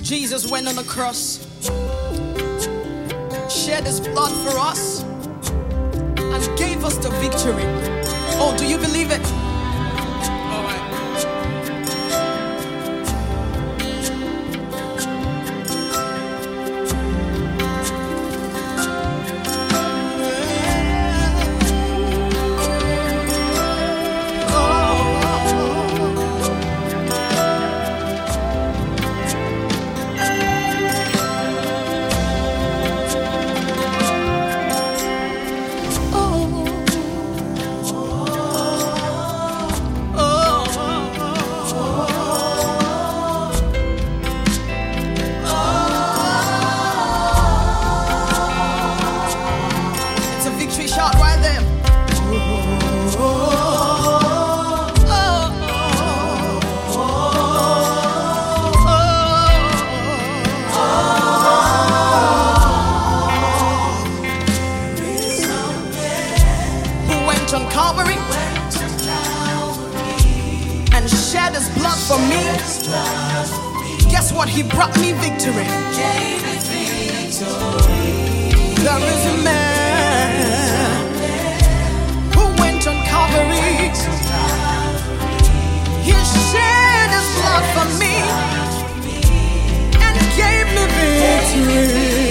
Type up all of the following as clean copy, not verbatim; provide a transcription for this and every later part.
Jesus went on the cross, shed his blood for us, and gave us the victory. Oh, do you believe it? All right. On Calvary and shed his blood for me. Guess what? He brought me victory. There is a man who went on Calvary. He shed his blood for me and gave me victory.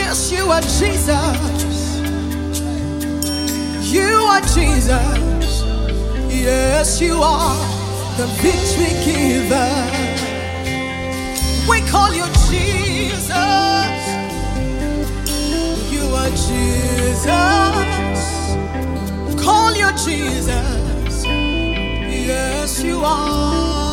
Yes, you are Jesus. You are Jesus. Yes, you are the victory giver. We call you Jesus. You are Jesus. Call you Jesus. Yes, you are.